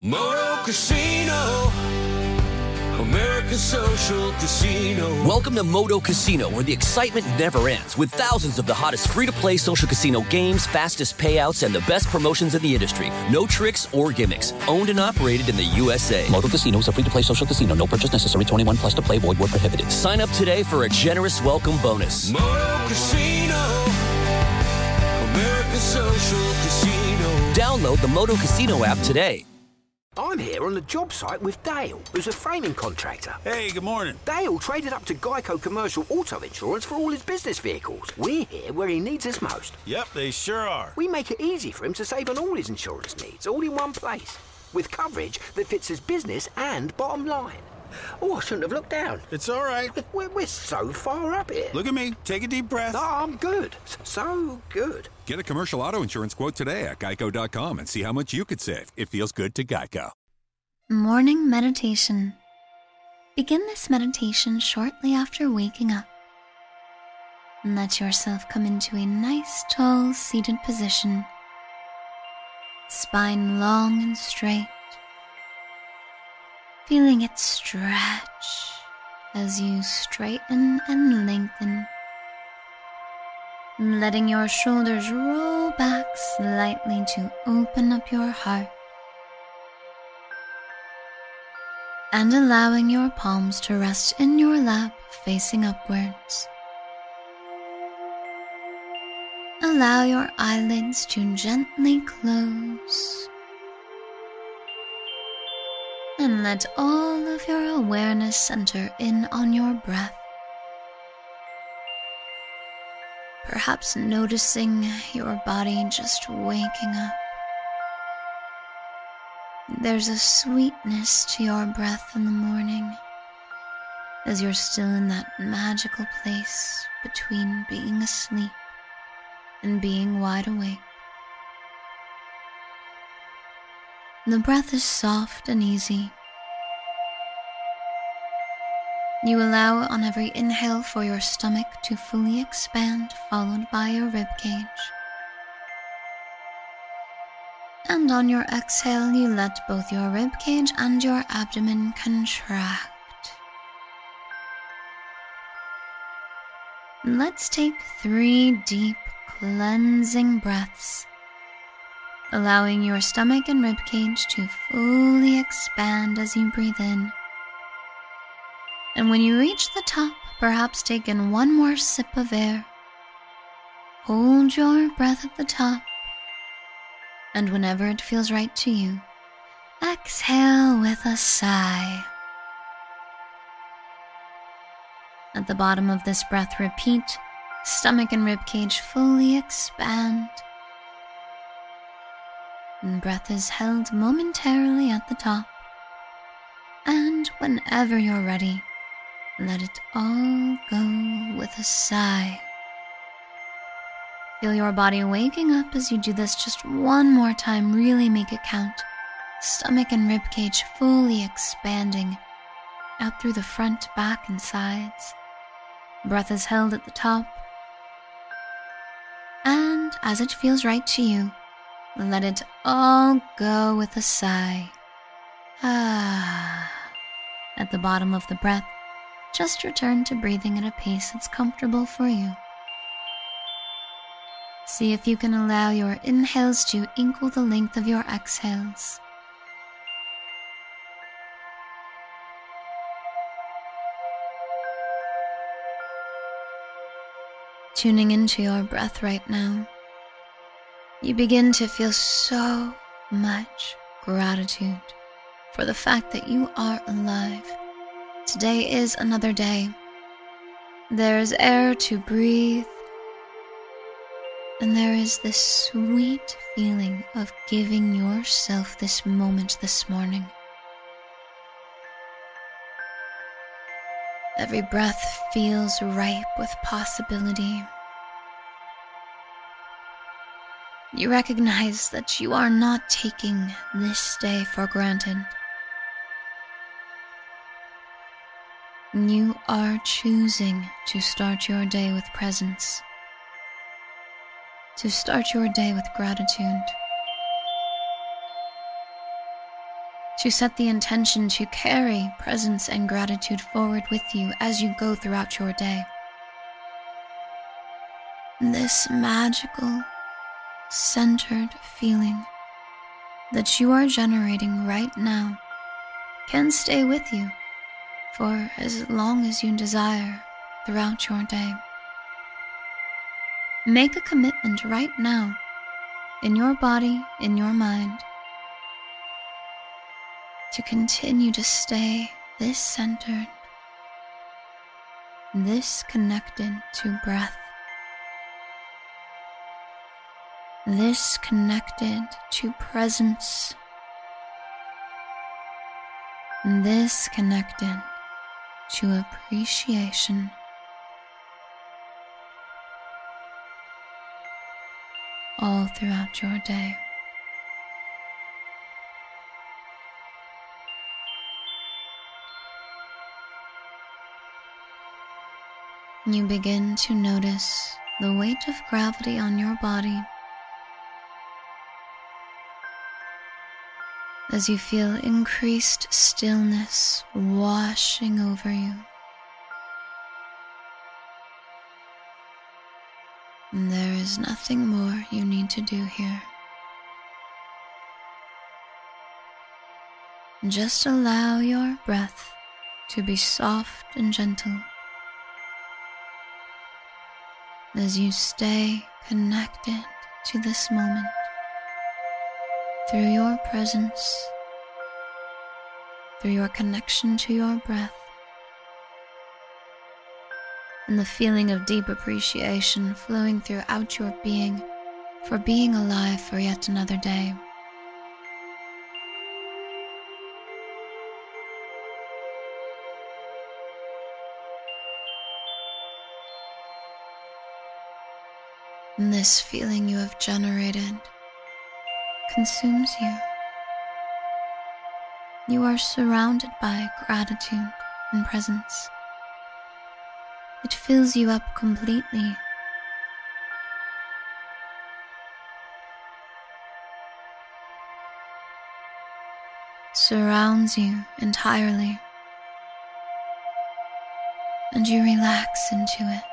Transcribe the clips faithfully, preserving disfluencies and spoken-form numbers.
Moto Casino, America's social casino. Welcome to Moto Casino, where the excitement never ends, with thousands of the hottest free-to-play social casino games, fastest payouts, and the best promotions in the industry. No tricks or gimmicks. Owned and operated in the U S A. Moto Casino is a free-to-play social casino. No purchase necessary. twenty-one plus to play. Void where prohibited. Sign up today for a generous welcome bonus. Moto Casino, America's social casino. Download the Moto Casino app today. I'm here on the job site with Dale, who's a framing contractor. Hey, good morning. Dale traded up to Geico Commercial Auto Insurance for all his business vehicles. We're here where he needs us most. Yep, they sure are. We make it easy for him to save on all his insurance needs, all in one place, with coverage that fits his business and bottom line. Oh, I shouldn't have looked down. It's all right. We're, we're so far up here. Look at me. Take a deep breath. No, I'm good. So good. Get a commercial auto insurance quote today at geico dot com and see how much you could save. It feels good to Geico. Morning meditation. Begin this meditation shortly after waking up. Let yourself come into a nice, tall, seated position. Spine long and straight. Feeling it stretch as you straighten and lengthen. Letting your shoulders roll back slightly to open up your heart. And allowing your palms to rest in your lap facing upwards. Allow your eyelids to gently close. And let all of your awareness center in on your breath. Perhaps noticing your body just waking up. There's a sweetness to your breath in the morning, as you're still in that magical place between being asleep and being wide awake. The breath is soft and easy. You allow on every inhale for your stomach to fully expand, followed by your rib cage. And on your exhale, you let both your rib cage and your abdomen contract. Let's take three deep, cleansing breaths, allowing your stomach and rib cage to fully expand as you breathe in. And when you reach the top, perhaps take in one more sip of air. Hold your breath at the top. And whenever it feels right to you, exhale with a sigh. At the bottom of this breath, repeat, stomach and ribcage fully expand. And breath is held momentarily at the top. And whenever you're ready, let it all go with a sigh. Feel your body waking up as you do this just one more time. Really make it count. Stomach and ribcage fully expanding out through the front, back, and sides. Breath is held at the top. And as it feels right to you, let it all go with a sigh. Ah. At the bottom of the breath, just return to breathing at a pace that's comfortable for you. See if you can allow your inhales to equal the length of your exhales. Tuning into your breath right now, you begin to feel so much gratitude for the fact that you are alive. Today is another day. There is air to breathe. And there is this sweet feeling of giving yourself this moment this morning. Every breath feels ripe with possibility. You recognize that you are not taking this day for granted. You are choosing to start your day with presence. To start your day with gratitude. to set the intention to carry presence and gratitude forward with you as you go throughout your day. This magical, centered feeling that you are generating right now can stay with you for as long as you desire throughout your day. Make a commitment right now, in your body, in your mind, to continue to stay this centered, this connected to breath, this connected to presence, this connected to appreciation. All throughout your day. You begin to notice the weight of gravity on your body as you feel increased stillness washing over you. And there is nothing more you need to do here. Just allow your breath to be soft and gentle as you stay connected to this moment through your presence, through your connection to your breath, and the feeling of deep appreciation flowing throughout your being for being alive for yet another day. And this feeling you have generated consumes you. You are surrounded by gratitude and presence. It fills you up completely. Surrounds you entirely, and you relax into it.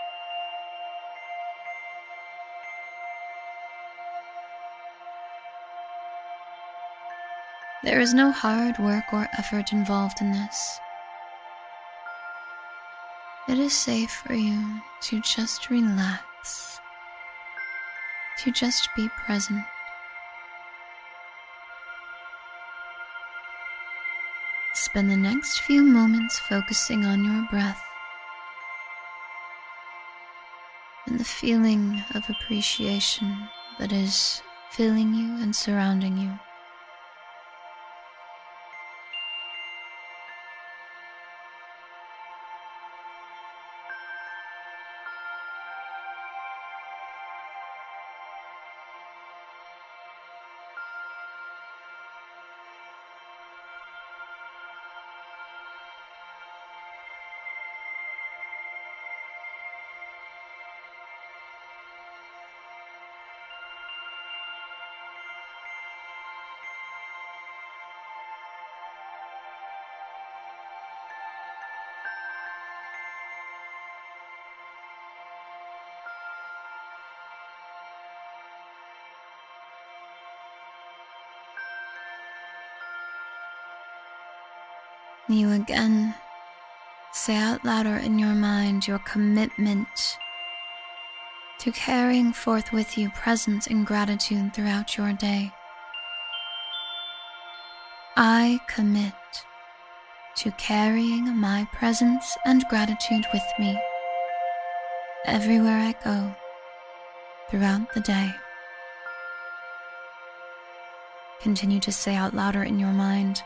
There is no hard work or effort involved in this. It is safe for you to just relax, to just be present. Spend the next few moments focusing on your breath and the feeling of appreciation that is filling you and surrounding you. You again say out louder in your mind your commitment to carrying forth with you presence and gratitude throughout your day. I commit to carrying my presence and gratitude with me everywhere I go throughout the day. Continue to say out louder in your mind,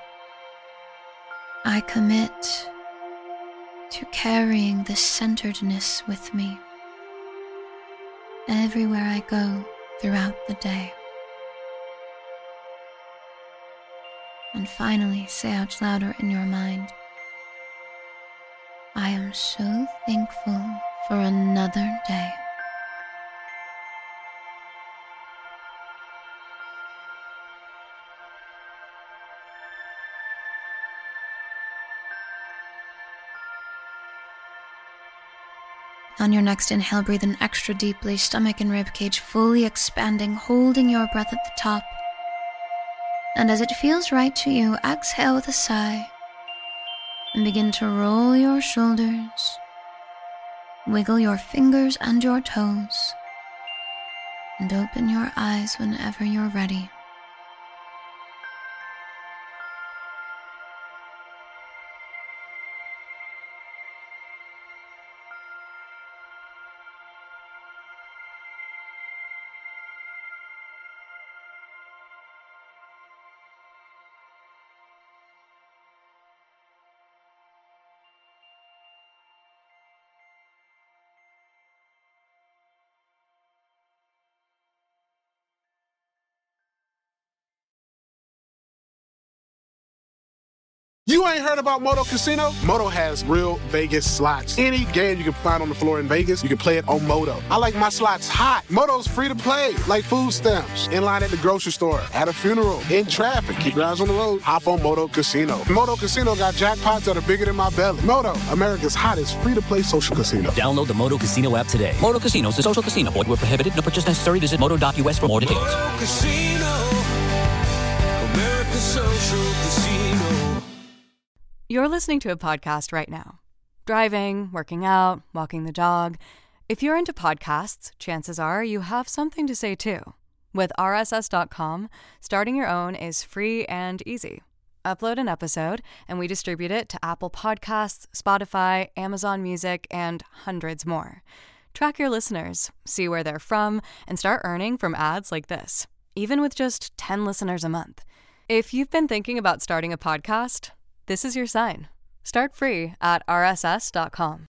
I commit to carrying this centeredness with me everywhere I go throughout the day. And finally, say out louder in your mind, I am so thankful for another day. On your next inhale, breathe in extra deeply, stomach and ribcage fully expanding, holding your breath at the top. And as it feels right to you, exhale with a sigh and begin to roll your shoulders, wiggle your fingers and your toes, and open your eyes whenever you're ready. You ain't heard about Moto Casino? Moto has real Vegas slots. Any game you can find on the floor in Vegas, you can play it on Moto. I like my slots hot. Moto's free to play, like food stamps, in line at the grocery store, at a funeral, in traffic. Keep your eyes on the road. Hop on Moto Casino. Moto Casino got jackpots that are bigger than my belly. Moto, America's hottest free-to-play social casino. Download the Moto Casino app today. Moto Casino is a social casino. Void where prohibited. No purchase necessary. Visit moto dot u s for more details. Moto Casino, America's social casino. You're listening to a podcast right now. Driving, working out, walking the dog. If you're into podcasts, chances are you have something to say too. With R S S dot com, starting your own is free and easy. Upload an episode, and we distribute it to Apple Podcasts, Spotify, Amazon Music, and hundreds more. Track your listeners, see where they're from, and start earning from ads like this, even with just ten listeners a month. If you've been thinking about starting a podcast, this is your sign. Start free at R S S dot com.